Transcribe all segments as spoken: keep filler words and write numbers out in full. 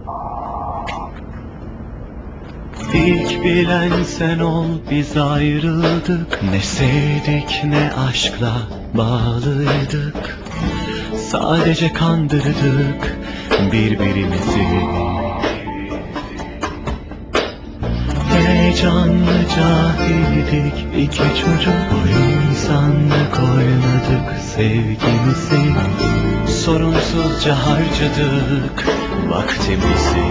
İlk bilen sen ol, biz ayrıldık. Ne sevdik ne aşkla bağlıydık. Sadece kandırdık birbirimizi. Heyecanlı cahildik iki çocuk, oyun sandık oynadık sevgimizi. Sorunsuzca harcadık vaktimizi.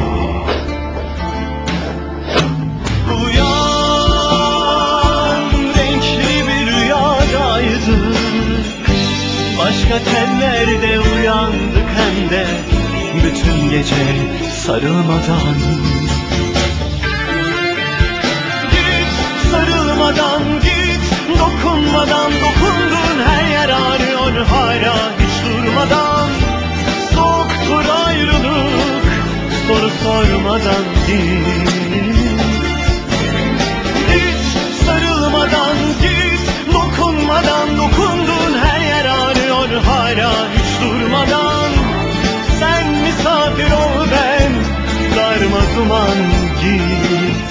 Uyan, renkli bir rüyadaydık. Başka tellerde uyandık hem de bütün gece sarılmadan. Git sarılmadan, git dokunmadan. Dokundun her yer ağrıyor hala hiç durmadan. Soğuktur ayrılık, soru sormadan git. Git sarılmadan, git dokunmadan. Dokundun her yer ağrıyor hala hiç durmadan. Sen misafir ol, ben darma duman git.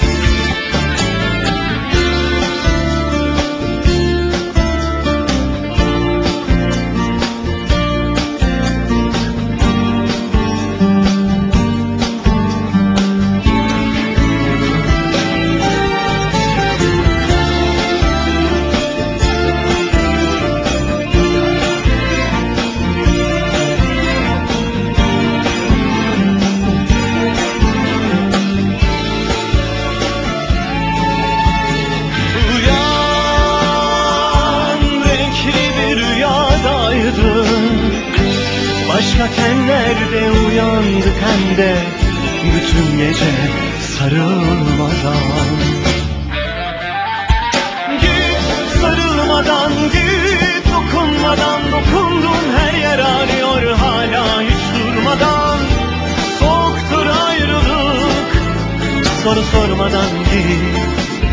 Başka tenlerde uyandık hem de bütün gece sarılmadan. Git sarılmadan, git dokunmadan. Dokundun her yer ağrıyor hala hiç durmadan. Soğuktur ayrılık, soru sormadan git.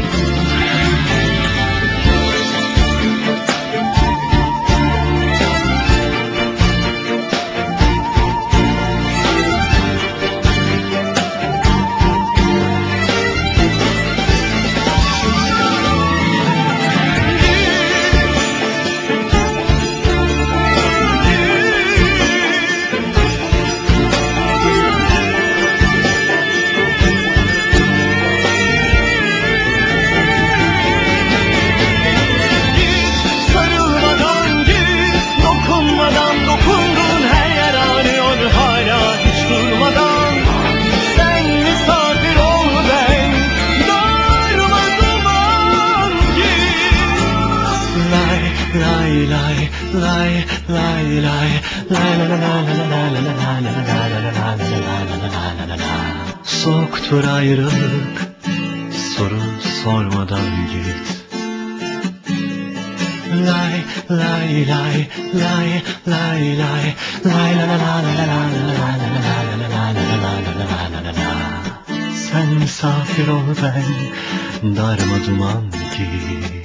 Lay lay lay lay lay lay la la la la la la la la la la. Soğuktur ayrılık, soru sormadan git. Lay lay lay lay lay lay lay la la la la la la la. Sen misafir ol, ben darma duman git.